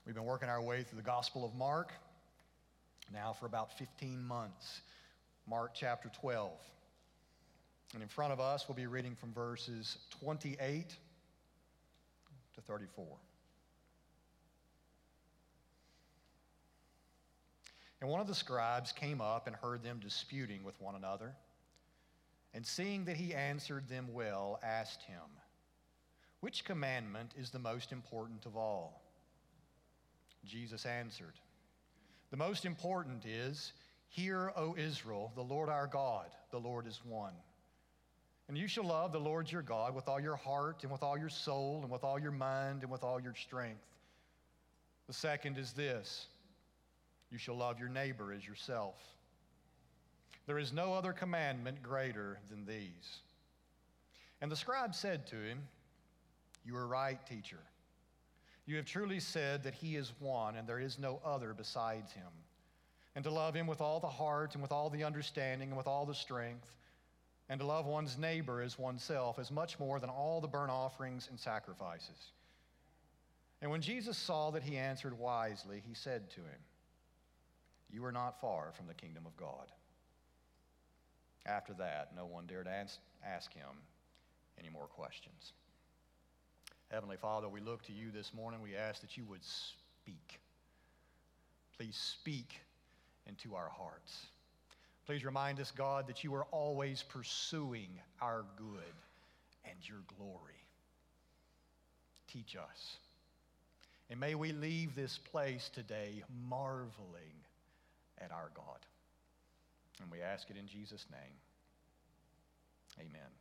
We've been working our way through the Gospel of Mark now for about 15 months. Mark chapter 12. And in front of us, we'll be reading from verses 28 to 34. And one of the scribes came up and heard them disputing with one another, and seeing that he answered them well, asked him, "Which commandment is the most important of all?" Jesus answered, "The most important is, 'Hear, O Israel, the Lord our God, the Lord is one. And you shall love the Lord your God with all your heart and with all your soul and with all your mind and with all your strength. The second is this, you shall love your neighbor as yourself. There is no other commandment greater than these.' And the scribe said to him, 'You are right, teacher. You have truly said that he is one and there is no other besides him, and to love him with all the heart and with all the understanding and with all the strength, and to love one's neighbor as oneself is much more than all the burnt offerings and sacrifices.' And when Jesus saw that he answered wisely, he said to him, 'You are not far from the kingdom of God.' After that, no one dared ask him any more questions." Heavenly Father, we look to you this morning. We ask that you would speak. Please speak into our hearts. Please remind us, God, that you are always pursuing our good and your glory. Teach us. And may we leave this place today marveling at our God. And we ask it in Jesus' name. Amen.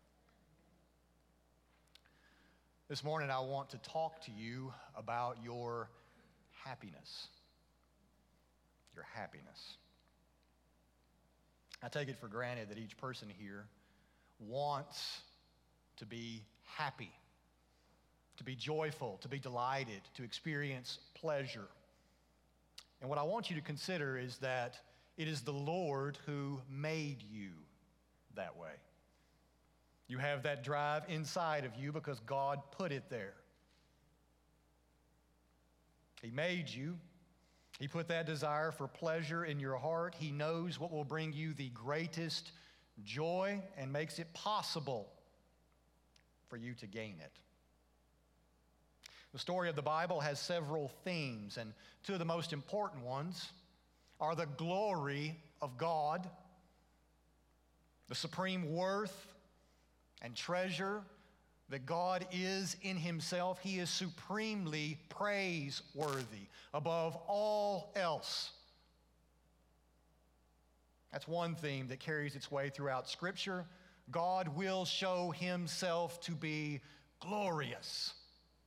This morning, I want to talk to you about your happiness. Your happiness. I take it for granted that each person here wants to be happy, to be joyful, to be delighted, to experience pleasure. And what I want you to consider is that it is the Lord who made you that way. You have that drive inside of you because God put it there. He made you. He put that desire for pleasure in your heart. He knows what will bring you the greatest joy and makes it possible for you to gain it. The story of the Bible has several themes, and two of the most important ones are the glory of God, the supreme worth and treasure that God is in himself. He is supremely praiseworthy above all else. That's one theme that carries its way throughout Scripture. God will show himself to be glorious.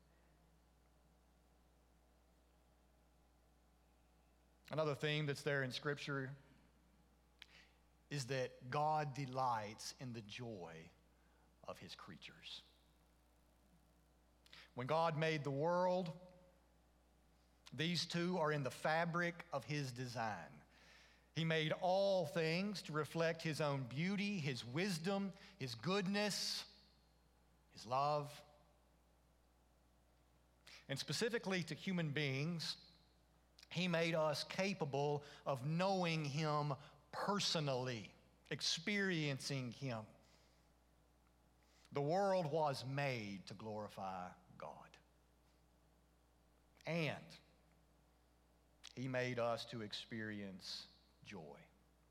Another theme that's there in Scripture is that God delights in the joy of his creatures. When God made the world, these two are in the fabric of his design. He made all things to reflect his own beauty, his wisdom, his goodness, his love. And specifically to human beings, he made us capable of knowing him personally, experiencing him. The world was made to glorify God. And he made us to experience joy.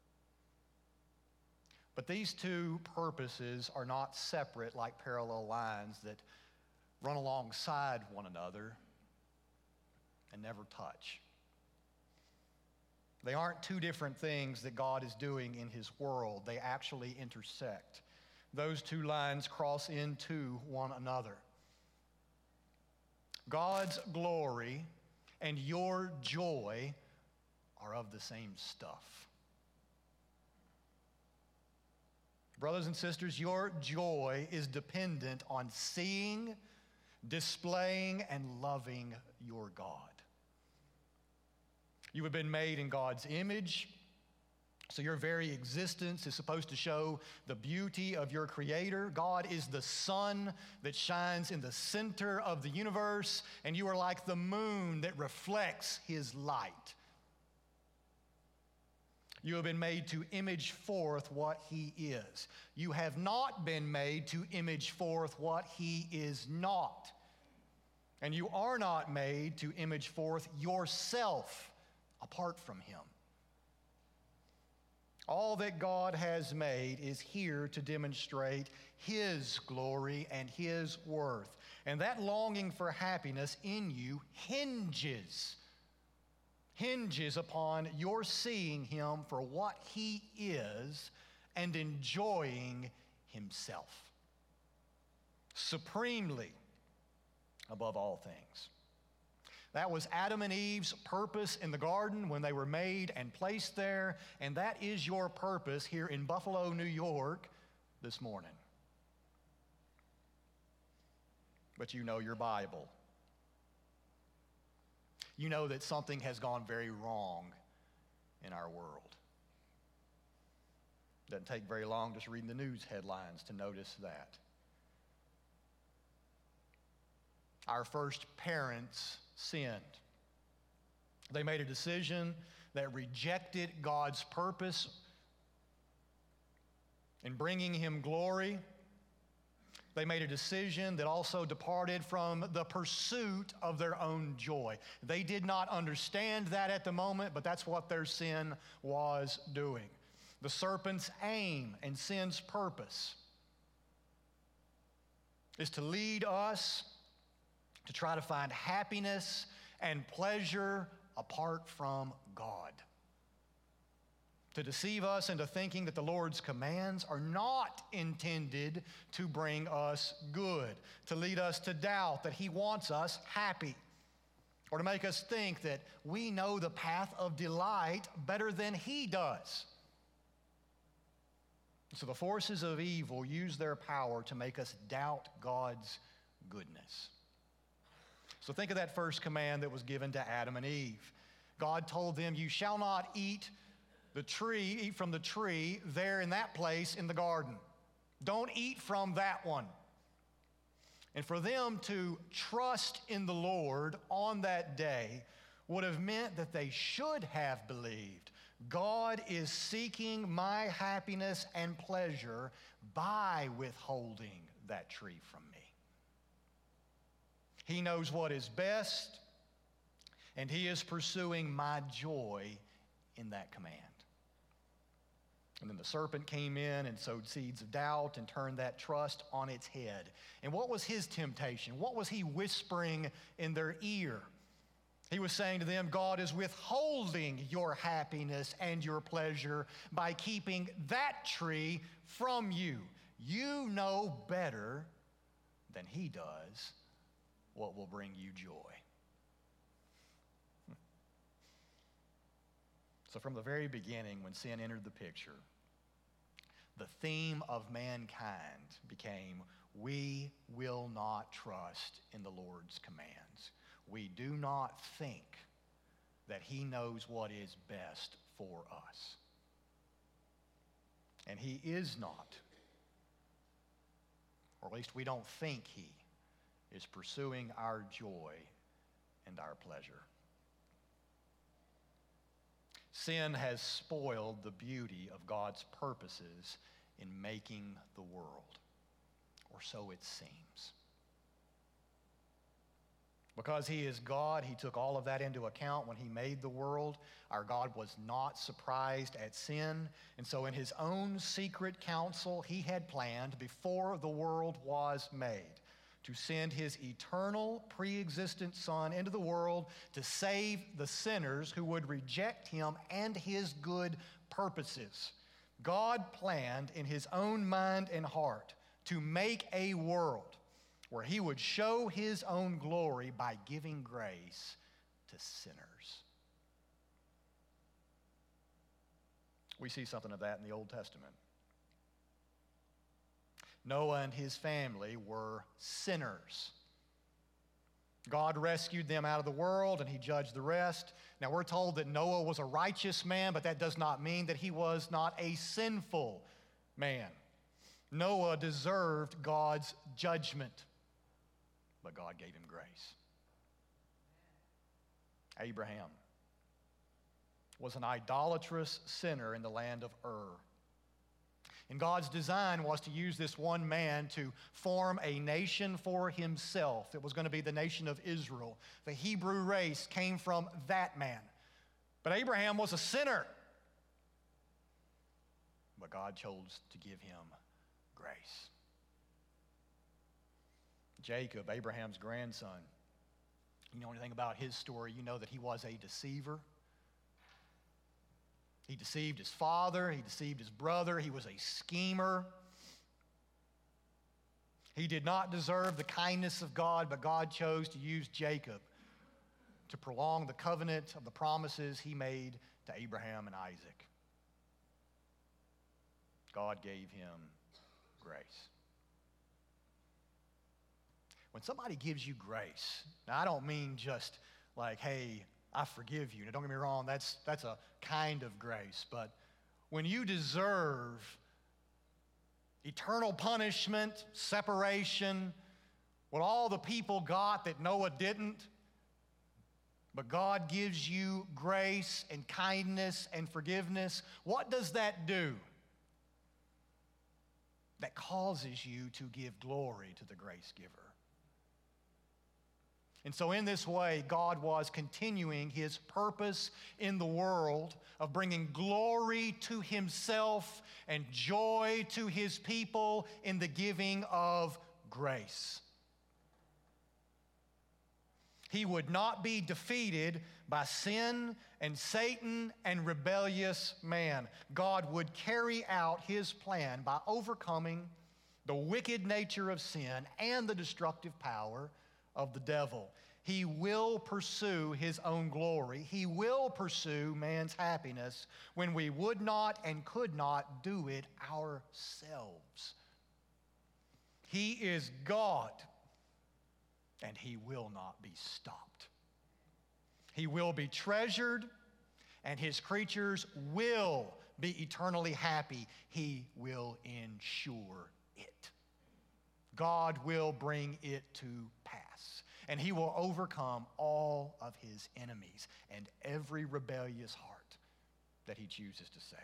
But these two purposes are not separate like parallel lines that run alongside one another and never touch. They aren't two different things that God is doing in his world. They actually intersect. Those two lines cross into one another. God's glory and your joy are of the same stuff. Brothers and sisters, your joy is dependent on seeing, displaying, and loving your God. You have been made in God's image, So your very existence is supposed to show the beauty of your Creator. God is the sun that shines in the center of the universe, and you are like the moon that reflects His light. You have been made to image forth what He is. You have not been made to image forth what He is not. And you are not made to image forth yourself apart from Him. All that God has made is here to demonstrate His glory and His worth. And that longing for happiness in you hinges upon your seeing Him for what He is and enjoying Himself supremely above all things. That was Adam and Eve's purpose in the garden when they were made and placed there, and that is your purpose here in Buffalo, New York this morning. But you know your Bible. You know that something has gone very wrong in our world. Doesn't take very long just reading the news headlines to notice that. Our first parents sinned. They made a decision that rejected God's purpose in bringing Him glory. They made a decision that also departed from the pursuit of their own joy. They did not understand that at the moment, but that's what their sin was doing. The serpent's aim and sin's purpose is to lead us to try to find happiness and pleasure apart from God. To deceive us into thinking that the Lord's commands are not intended to bring us good. To lead us to doubt that He wants us happy. Or to make us think that we know the path of delight better than He does. So the forces of evil use their power to make us doubt God's goodness. So think of that first command that was given to Adam and Eve. God told them, you shall not eat from the tree there in that place in the garden. Don't eat from that one. And for them to trust in the Lord on that day would have meant that they should have believed, God is seeking my happiness and pleasure by withholding that tree from me. He knows what is best, and He is pursuing my joy in that command. And then the serpent came in and sowed seeds of doubt and turned that trust on its head. And what was his temptation? What was he whispering in their ear? He was saying to them, God is withholding your happiness and your pleasure by keeping that tree from you. You know better than He does what will bring you joy. So from the very beginning, when sin entered the picture, the theme of mankind became, we will not trust in the Lord's commands. We do not think that He knows what is best for us. And He is not, or at least we don't think He is pursuing our joy and our pleasure. Sin has spoiled the beauty of God's purposes in making the world, or so it seems. Because He is God, He took all of that into account when He made the world. Our God was not surprised at sin, and so in His own secret counsel, He had planned before the world was made to send His eternal, pre-existent Son into the world to save the sinners who would reject Him and His good purposes. God planned in His own mind and heart to make a world where He would show His own glory by giving grace to sinners. We see something of that in the Old Testament. Noah and his family were sinners. God rescued them out of the world, and he judged the rest. Now, we're told that Noah was a righteous man, but that does not mean that he was not a sinful man. Noah deserved God's judgment, but God gave him grace. Abraham was an idolatrous sinner in the land of Ur. And God's design was to use this one man to form a nation for himself. It was going to be the nation of Israel. The Hebrew race came from that man. But Abraham was a sinner. But God chose to give him grace. Jacob, Abraham's grandson, you know anything about his story, you know that he was a deceiver. He deceived his father. He deceived his brother. He was a schemer. He did not deserve the kindness of God, but God chose to use Jacob to prolong the covenant of the promises he made to Abraham and Isaac. God gave him grace. When somebody gives you grace, now I don't mean just like, hey, I forgive you. Now, don't get me wrong, that's a kind of grace. But when you deserve eternal punishment, separation, what all the people got that Noah didn't, but God gives you grace and kindness and forgiveness, what does that do? That causes you to give glory to the grace giver. And so in this way, God was continuing his purpose in the world of bringing glory to himself and joy to his people in the giving of grace. He would not be defeated by sin and Satan and rebellious man. God would carry out his plan by overcoming the wicked nature of sin and the destructive power of the devil. He will pursue his own glory. He will pursue man's happiness when we would not and could not do it ourselves. He is God, and he will not be stopped. He will be treasured, and his creatures will be eternally happy. He will ensure it. God will bring it to pass, and he will overcome all of his enemies and every rebellious heart that he chooses to save.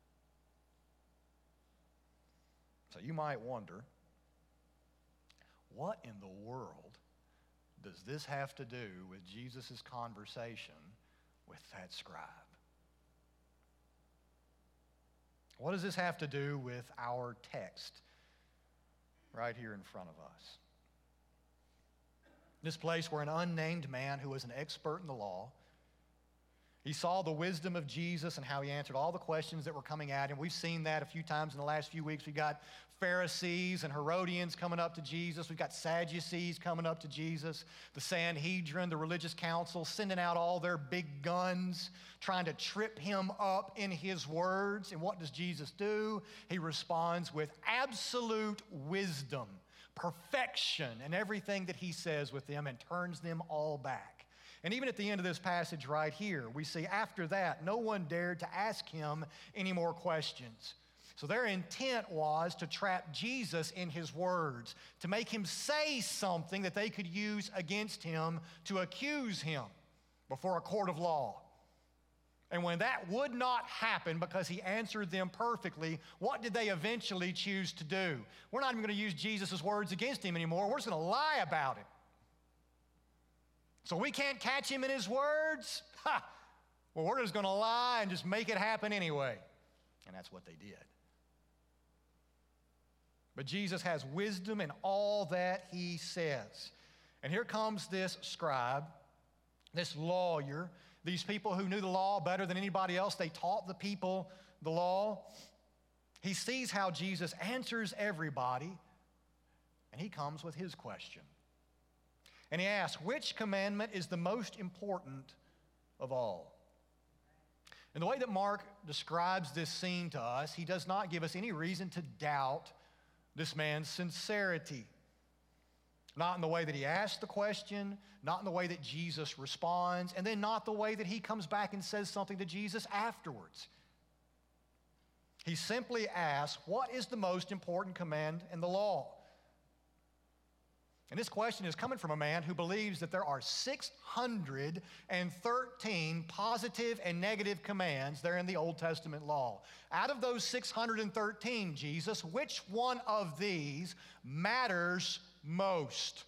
So you might wonder, what in the world does this have to do with Jesus' conversation with that scribe? What does this have to do with our text right here in front of us? This place where an unnamed man who was an expert in the law, he saw the wisdom of Jesus and how he answered all the questions that were coming at him. We've seen that a few times in the last few weeks. We've got Pharisees and Herodians coming up to Jesus. We've got Sadducees coming up to Jesus. The Sanhedrin, the religious council, sending out all their big guns, trying to trip him up in his words. And what does Jesus do? He responds with absolute wisdom, perfection, and everything that he says with them, and turns them all back. And even at the end of this passage right here, we see after that, no one dared to ask him any more questions. So their intent was to trap Jesus in his words, to make him say something that they could use against him to accuse him before a court of law. And when that would not happen because he answered them perfectly, what did they eventually choose to do? We're not even going to use Jesus' words against him anymore. We're just going to lie about it. So we can't catch him in his words? Ha! Well, we're just going to lie and just make it happen anyway. And that's what they did. But Jesus has wisdom in all that he says. And here comes this scribe, this lawyer, these people who knew the law better than anybody else. They taught the people the law. He sees how Jesus answers everybody, and he comes with his question. And he asks, which commandment is the most important of all? And the way that Mark describes this scene to us, he does not give us any reason to doubt this man's sincerity. Not in the way that he asked the question, not in the way that Jesus responds, and then not the way that he comes back and says something to Jesus afterwards. He simply asks, what is the most important command in the law? And this question is coming from a man who believes that there are 613 positive and negative commands there in the Old Testament law. Out of those 613, Jesus, which one of these matters most?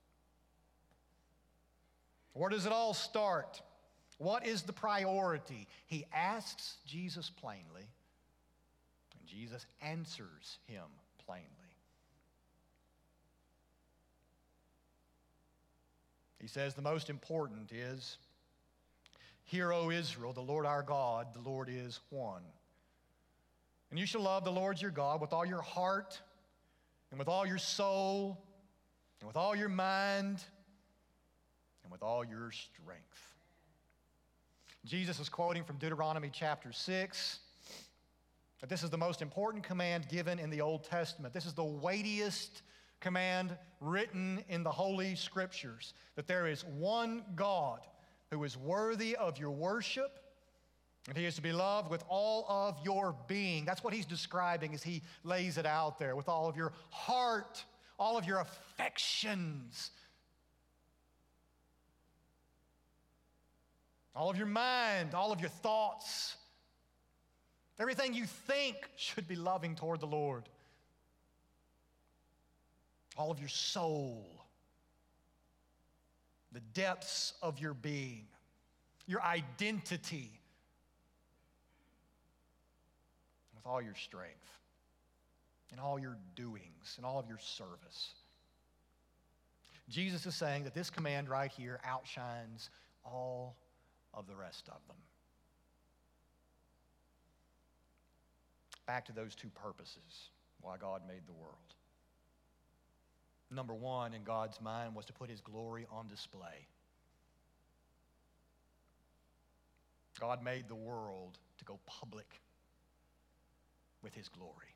Where does it all start? What is the priority? He asks Jesus plainly, and Jesus answers him plainly. He says the most important is, "Hear, O Israel, the Lord our God, the Lord is one. And you shall love the Lord your God with all your heart and with all your soul and with all your mind and with all your strength." Jesus is quoting from Deuteronomy chapter 6, that this is the most important command given in the Old Testament. This is the weightiest command written in the Holy Scriptures, that there is one God who is worthy of your worship, and he is to be loved with all of your being. That's what he's describing as he lays it out there, with all of your heart, all of your affections, all of your mind, all of your thoughts. Everything you think should be loving toward the Lord. All of your soul, the depths of your being, your identity, with all your strength, and all your doings, and all of your service. Jesus is saying that this command right here outshines all of the rest of them. Back to those two purposes, why God made the world. Number one in God's mind was to put his glory on display. God made the world to go public with his glory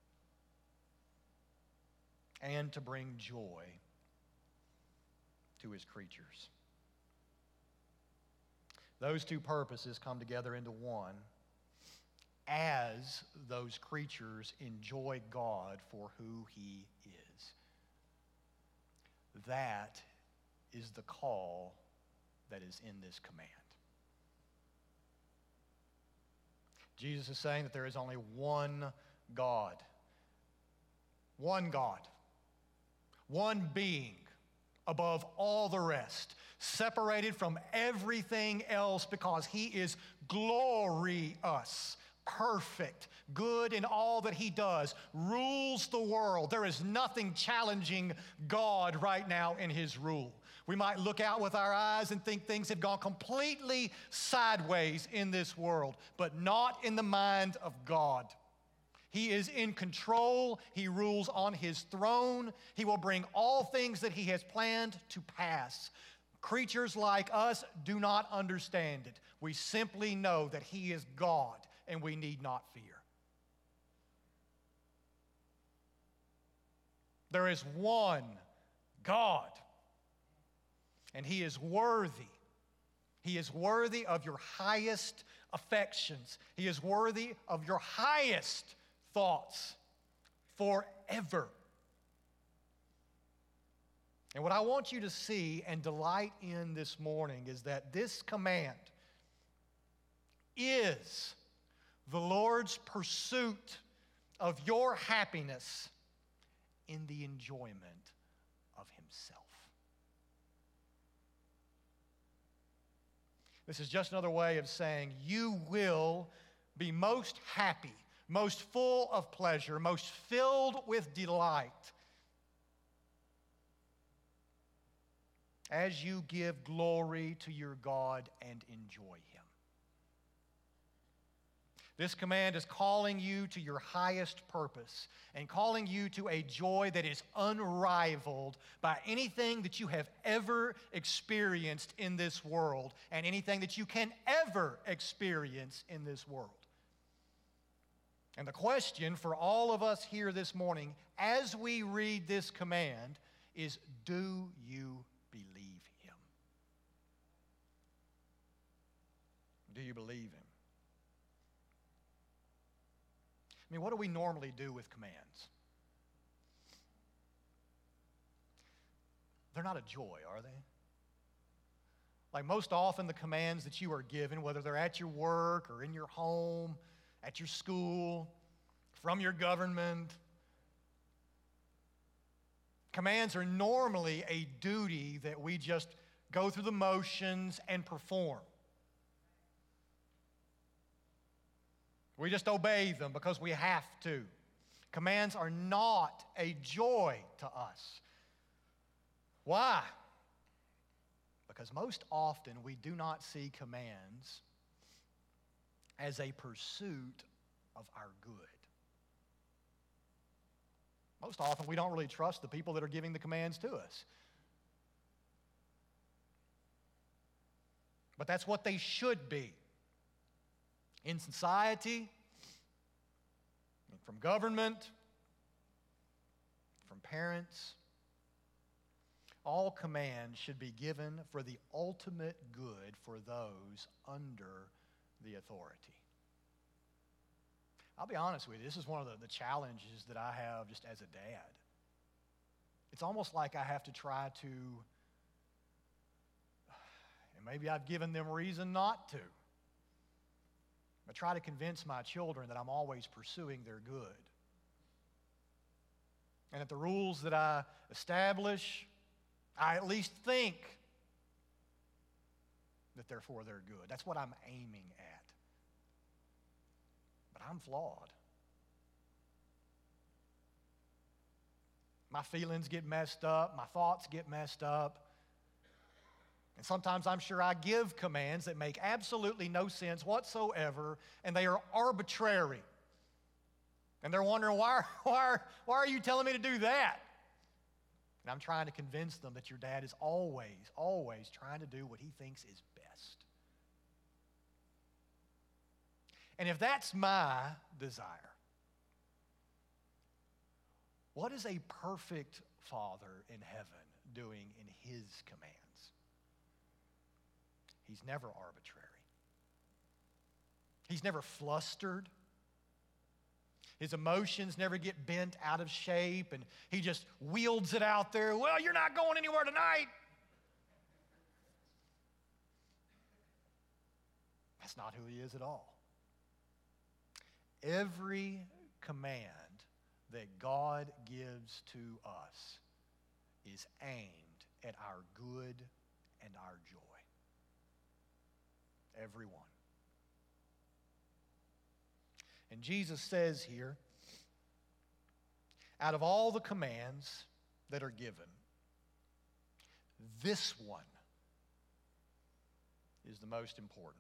and to bring joy to his creatures. Those two purposes come together into one as those creatures enjoy God for who he is. That is the call that is in this command. Jesus is saying that there is only one God, one being above all the rest, separated from everything else because he is glorious, perfect, good in all that he does, rules the world. There is nothing challenging God right now in his rule. We might look out with our eyes and think things have gone completely sideways in this world, but not in the mind of God. He is in control. He rules on his throne. He will bring all things that he has planned to pass. Creatures like us do not understand it. We simply know that he is God, and we need not fear. There is one God, and he is worthy. He is worthy of your highest affections. He is worthy of your highest thoughts forever. And what I want you to see and delight in this morning is that this command is the Lord's pursuit of your happiness in the enjoyment of himself. This is just another way of saying you will be most happy, most full of pleasure, most filled with delight as you give glory to your God and enjoy him. This command is calling you to your highest purpose and calling you to a joy that is unrivaled by anything that you have ever experienced in this world and anything that you can ever experience in this world. And the question for all of us here this morning, as we read this command, is, do you believe him? Do you believe him? I mean, what do we normally do with commands? They're not a joy, are they? Like most often the commands that you are given, whether they're at your work or in your home, at your school, from your government, commands are normally a duty that we just go through the motions and perform. We just obey them because we have to. Commands are not a joy to us. Why? Because most often we do not see commands as a pursuit of our good. Most often we don't really trust the people that are giving the commands to us. But that's what they should be. In society, from government, from parents, all commands should be given for the ultimate good for those under the authority. I'll be honest with you, this is one of the challenges that I have just as a dad. It's almost like I have to try to, and maybe I've given them reason not to, but try to convince my children that I'm always pursuing their good. And that the rules that I establish, I at least think that they're for their good. That's what I'm aiming at. But I'm flawed. My feelings get messed up. My thoughts get messed up. And sometimes I'm sure I give commands that make absolutely no sense whatsoever, and they are arbitrary. And they're wondering, why are you telling me to do that? And I'm trying to convince them that your dad is always trying to do what he thinks is best. And if that's my desire, what is a perfect Father in heaven doing in his commands? He's never arbitrary. He's never flustered. His emotions never get bent out of shape, and he just wields it out there. Well, you're not going anywhere tonight. That's not who he is at all. Every command that God gives to us is aimed at our good and our joy. Every one. And Jesus says here, out of all the commands that are given, this one is the most important.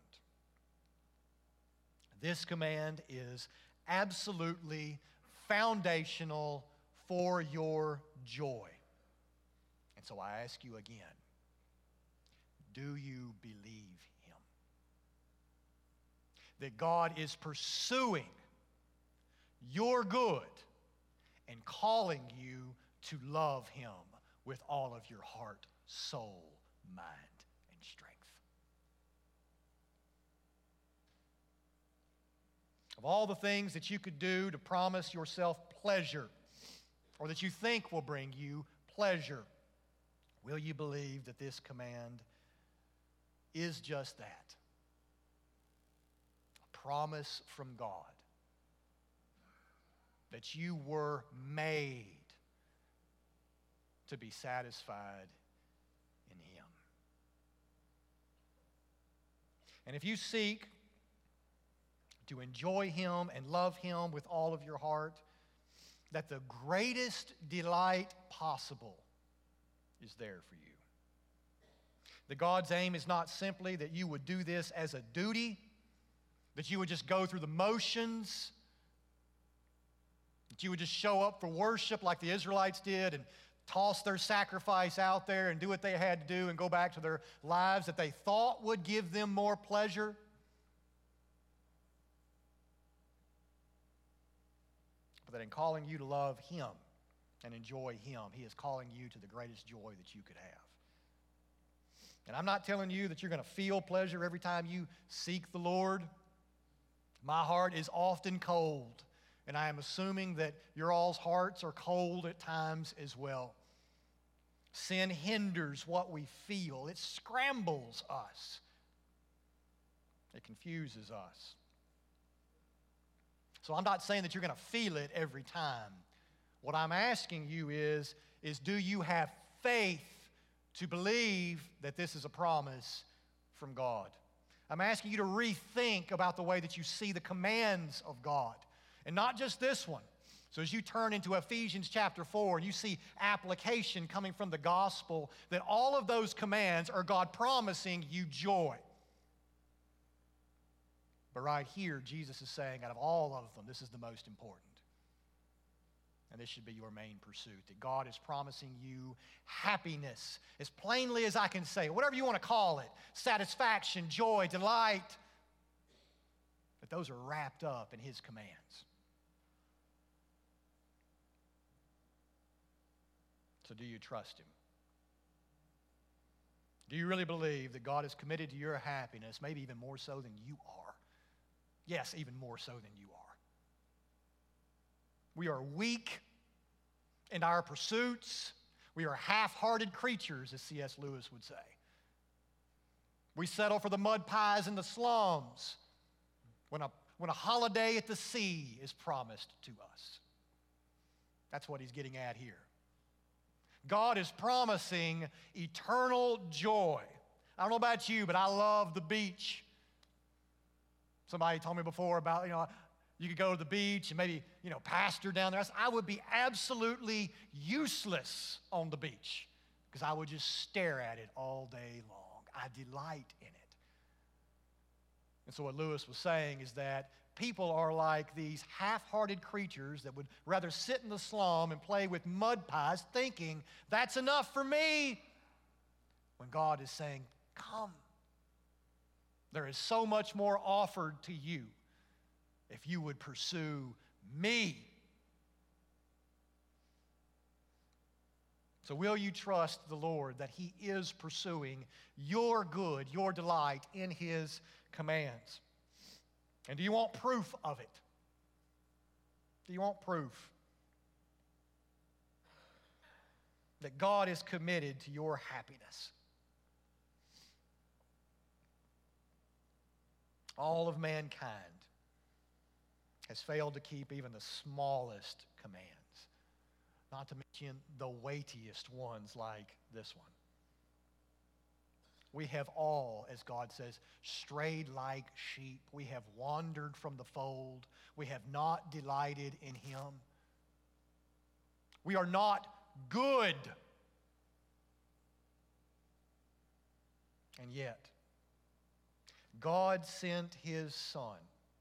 This command is absolutely foundational for your joy. And so I ask you again, do you believe him? That God is pursuing your good and calling you to love him with all of your heart, soul, mind, and strength. Of all the things that you could do to promise yourself pleasure, or that you think will bring you pleasure, will you believe that this command is just that? A promise from God that you were made to be satisfied in him. And if you seek to enjoy him and love him with all of your heart, that the greatest delight possible is there for you. That God's aim is not simply that you would do this as a duty, that you would just go through the motions, that you would just show up for worship like the Israelites did and toss their sacrifice out there and do what they had to do and go back to their lives that they thought would give them more pleasure. But that in calling you to love him, and enjoy Him. He is calling you to the greatest joy that you could have. And I'm not telling you that you're going to feel pleasure every time you seek the Lord. My heart is often cold, and I am assuming that your all's hearts are cold at times as well. Sin hinders what we feel. It scrambles us. It confuses us. So I'm not saying that you're going to feel it every time. What I'm asking you is do you have faith to believe that this is a promise from God? I'm asking you to rethink about the way that you see the commands of God. And not just this one. So as you turn into Ephesians chapter 4 and you see application coming from the gospel, that all of those commands are God promising you joy. But right here, Jesus is saying, out of all of them, this is the most important. And this should be your main pursuit, that God is promising you happiness, as plainly as I can say, whatever you want to call it, satisfaction, joy, delight, that those are wrapped up in His commands. So do you trust Him? Do you really believe that God is committed to your happiness, maybe even more so than you are? Yes, even more so than you are. We are weak in our pursuits. We are half-hearted creatures, as C.S. Lewis would say. We settle for the mud pies in the slums when a holiday at the sea is promised to us. That's what he's getting at here. God is promising eternal joy. I don't know about you, but I love the beach. Somebody told me before about, you could go to the beach and maybe, pastor down there. I would be absolutely useless on the beach because I would just stare at it all day long. I delight in it. And so what Lewis was saying is that people are like these half-hearted creatures that would rather sit in the slum and play with mud pies thinking, that's enough for me, when God is saying, come. There is so much more offered to you if you would pursue me. So will you trust the Lord that He is pursuing your good, your delight in His commands? And do you want proof of it? Do you want proof that God is committed to your happiness? All of mankind has failed to keep even the smallest commands, not to mention the weightiest ones like this one. We have all, as God says, strayed like sheep. We have wandered from the fold. We have not delighted in Him. We are not good. And yet, God sent His Son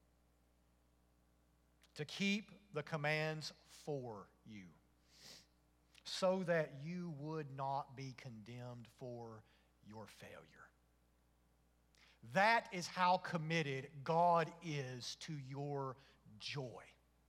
to keep the commands for you so that you would not be condemned for your failure. That is how committed God is to your joy.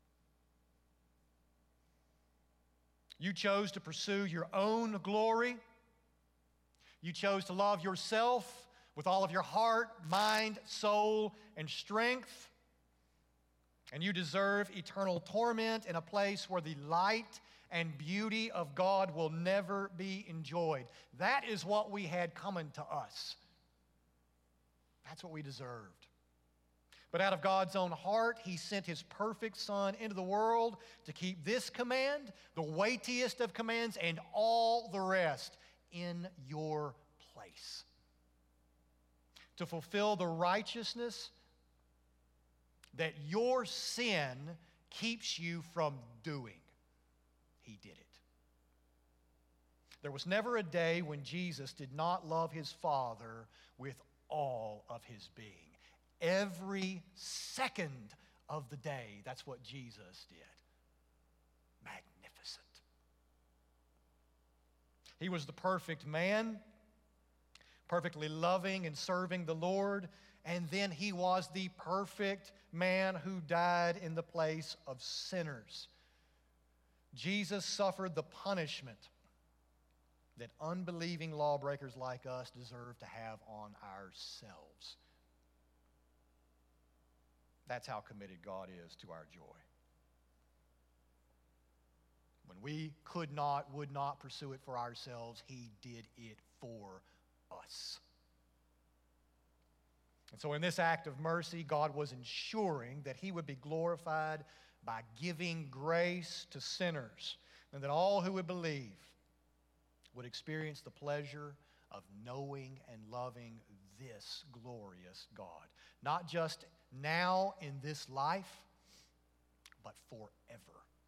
You chose to pursue your own glory. You chose to love yourself with all of your heart, mind, soul, and strength. And you deserve eternal torment in a place where the light and beauty of God will never be enjoyed. That is what we had coming to us. That's what we deserved. But out of God's own heart, He sent His perfect Son into the world to keep this command, the weightiest of commands, and all the rest in your place. To fulfill the righteousness that your sin keeps you from doing. He did it. There was never a day when Jesus did not love His Father with all of His being. Every second of the day, that's what Jesus did. Magnificent. He was the perfect man, perfectly loving and serving the Lord, and then He was the perfect man who died in the place of sinners. Jesus suffered the punishment that unbelieving lawbreakers like us deserve to have on ourselves. That's how committed God is to our joy. When we could not, would not pursue it for ourselves, He did it for us. And so in this act of mercy, God was ensuring that He would be glorified by giving grace to sinners, and that all who would believe would experience the pleasure of knowing and loving this glorious God. Not just now in this life, but forever.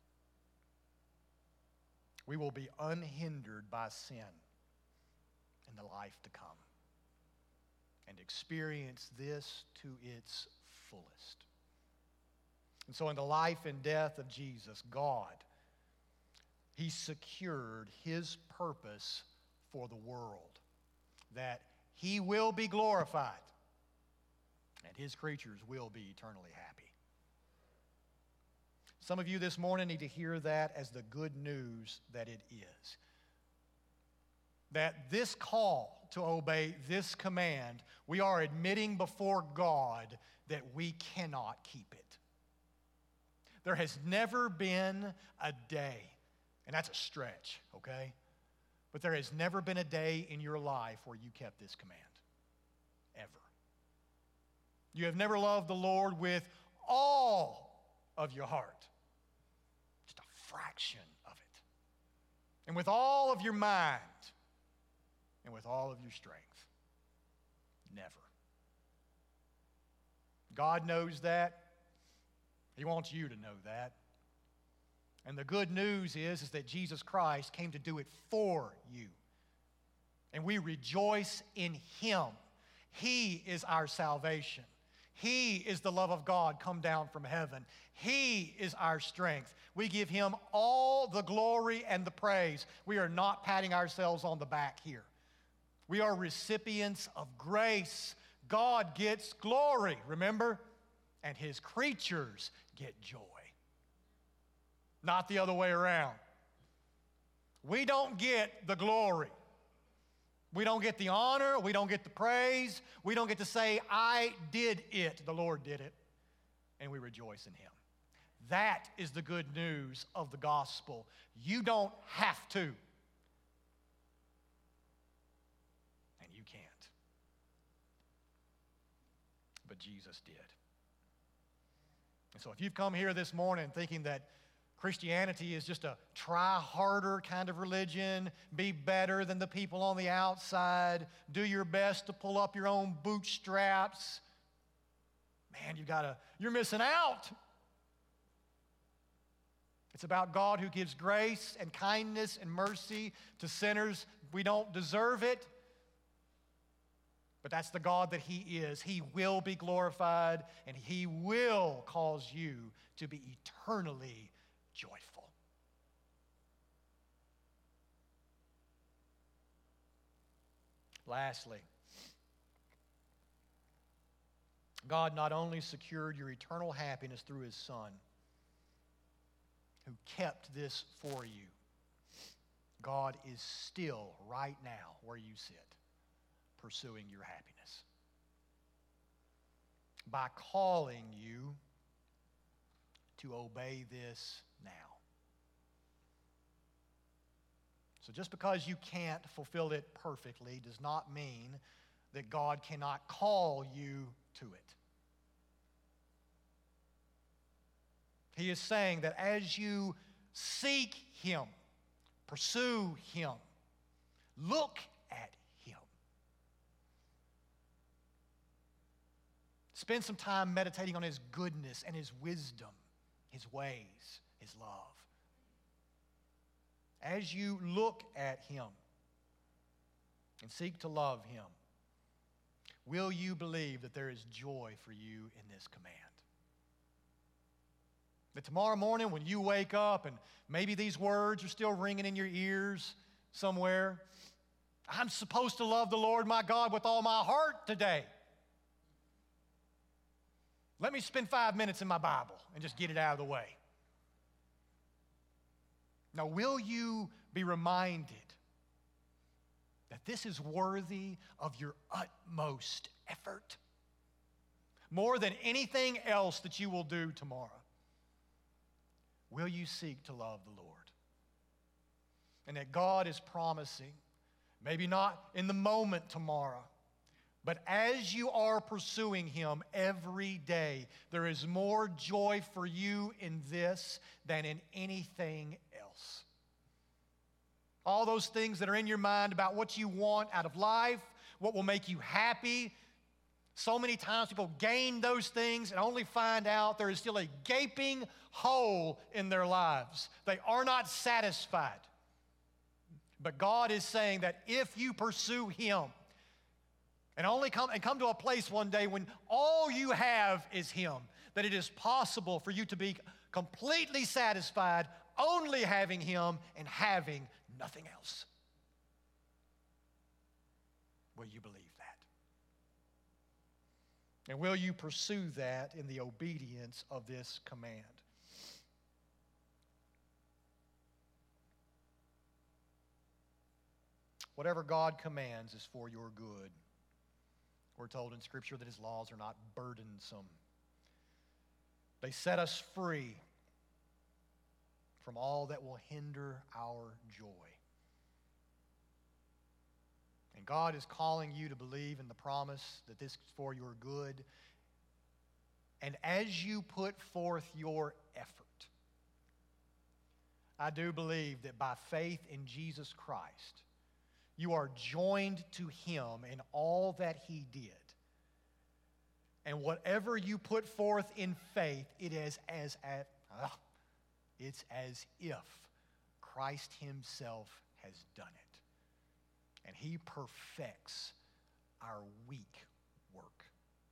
We will be unhindered by sin in the life to come and experience this to its fullest. And so in the life and death of Jesus, God, He secured His purpose for the world, that He will be glorified and His creatures will be eternally happy. Some of you this morning need to hear that as the good news that it is. That this call to obey this command, we are admitting before God that we cannot keep it. There has never been a day, and that's a stretch, okay? But there has never been a day in your life where you kept this command, ever. You have never loved the Lord with all of your heart, just a fraction of it, and with all of your mind, and with all of your strength. Never. God knows that. He wants you to know that. And the good news is that Jesus Christ came to do it for you. And we rejoice in Him. He is our salvation. He is the love of God come down from heaven. He is our strength. We give Him all the glory and the praise. We are not patting ourselves on the back here. We are recipients of grace. God gets glory, remember? And His creatures get joy. Not the other way around. We don't get the glory. We don't get the honor. We don't get the praise. We don't get to say, I did it. The Lord did it. And we rejoice in Him. That is the good news of the gospel. You don't have to. And you can't. But Jesus did. And so if you've come here this morning thinking that Christianity is just a try harder kind of religion, be better than the people on the outside, do your best to pull up your own bootstraps, man, you're missing out. It's about God who gives grace and kindness and mercy to sinners. We don't deserve it, but that's the God that He is. He will be glorified, and He will cause you to be eternally joyful. Lastly, God not only secured your eternal happiness through His Son, who kept this for you, God is still right now where you sit, pursuing your happiness by calling you to obey this now. So just because you can't fulfill it perfectly does not mean that God cannot call you to it. He is saying that as you seek Him, pursue Him, look at Him, spend some time meditating on His goodness and His wisdom, His ways, His love. As you look at Him and seek to love Him, will you believe that there is joy for you in this command? That tomorrow morning when you wake up and maybe these words are still ringing in your ears somewhere, I'm supposed to love the Lord my God with all my heart today. Let me spend 5 minutes in my Bible and just get it out of the way. Now, will you be reminded that this is worthy of your utmost effort? More than anything else that you will do tomorrow. Will you seek to love the Lord? And that God is promising, maybe not in the moment tomorrow, but as you are pursuing Him every day, there is more joy for you in this than in anything else. All those things that are in your mind about what you want out of life, what will make you happy. So many times people gain those things and only find out there is still a gaping hole in their lives. They are not satisfied. But God is saying that if you pursue Him and only come to a place one day when all you have is Him, that it is possible for you to be completely satisfied only having Him and having nothing else. Will you believe that? And will you pursue that in the obedience of this command? Whatever God commands is for your good. We're told in Scripture that His laws are not burdensome. They set us free from all that will hinder our joy. And God is calling you to believe in the promise that this is for your good. And as you put forth your effort, I do believe that by faith in Jesus Christ, you are joined to Him in all that He did. And whatever you put forth in faith, it's as if Christ Himself has done it. And He perfects our weak work.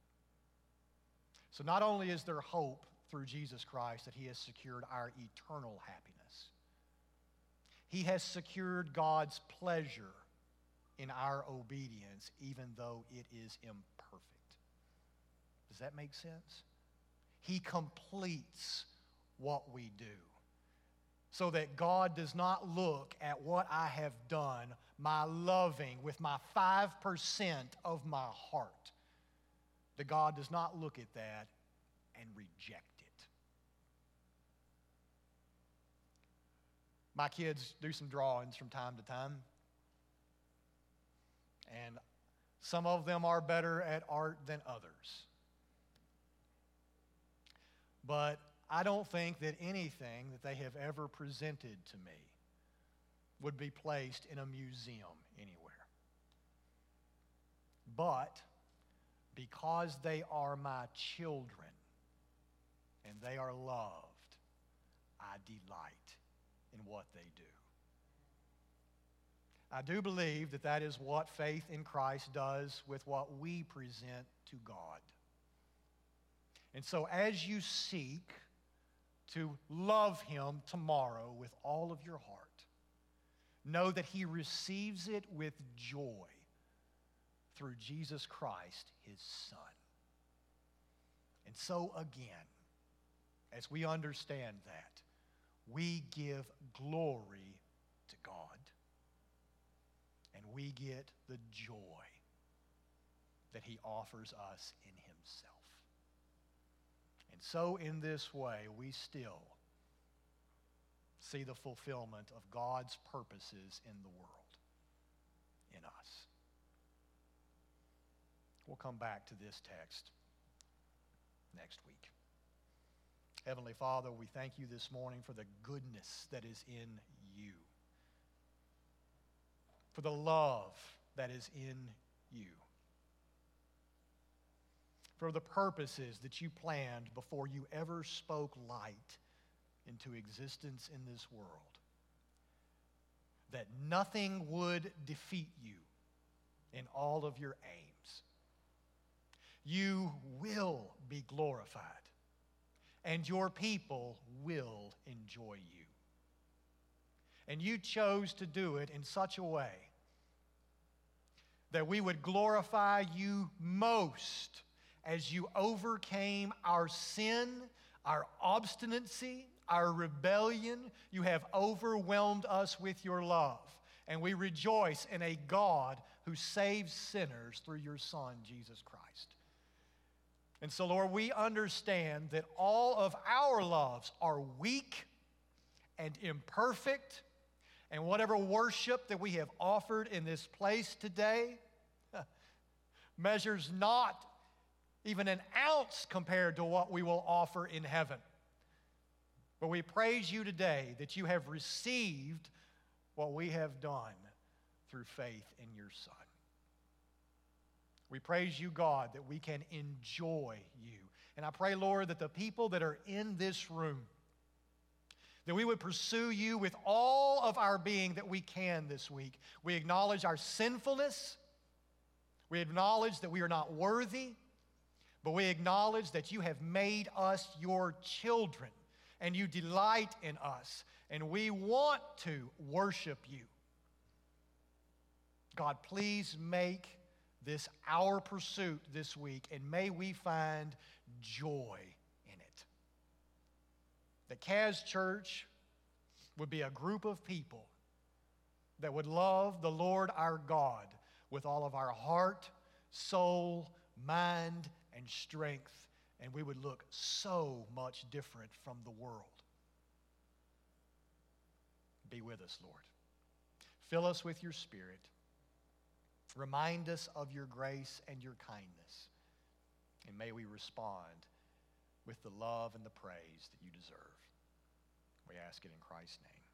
So not only is there hope through Jesus Christ that He has secured our eternal happiness, He has secured God's pleasure in our obedience, even though it is imperfect. Does that make sense? He completes what we do, so that God does not look at what I have done, my loving with my 5% of my heart. That God does not look at that and reject it. My kids do some drawings from time to time. And some of them are better at art than others. But I don't think that anything that they have ever presented to me would be placed in a museum anywhere. But because they are my children and they are loved, I delight in what they do. I do believe that that is what faith in Christ does with what we present to God. And so as you seek to love Him tomorrow with all of your heart, know that He receives it with joy through Jesus Christ, His Son. And so again, as we understand that, we give glory to God. And we get the joy that He offers us in Himself. And so in this way, we still see the fulfillment of God's purposes in the world, in us. We'll come back to this text next week. Heavenly Father, we thank You this morning for the goodness that is in You, for the love that is in You, for the purposes that You planned before You ever spoke light into existence in this world, that nothing would defeat You in all of Your aims. You will be glorified, and Your people will enjoy You. And You chose to do it in such a way that we would glorify You most as You overcame our sin, our obstinacy, our rebellion, you have overwhelmed us with your love. And we rejoice in a God who saves sinners through your Son, Jesus Christ. And so, Lord, we understand that all of our loves are weak and imperfect, and whatever worship that we have offered in this place today measures not even an ounce compared to what we will offer in heaven. But we praise you today that you have received what we have done through faith in your Son. We praise you, God, that we can enjoy you. And I pray, Lord, that the people that are in this room, that we would pursue you with all of our being that we can this week. We acknowledge our sinfulness. We acknowledge that we are not worthy, but we acknowledge that you have made us your children, and you delight in us, and we want to worship you. God, please make this our pursuit this week, and may we find joy in it. The Kaz Church would be a group of people that would love the Lord our God with all of our heart, soul, mind, and strength, and we would look so much different from the world. Be with us, Lord. Fill us with your Spirit. Remind us of your grace and your kindness. And may we respond with the love and the praise that you deserve. We ask it in Christ's name.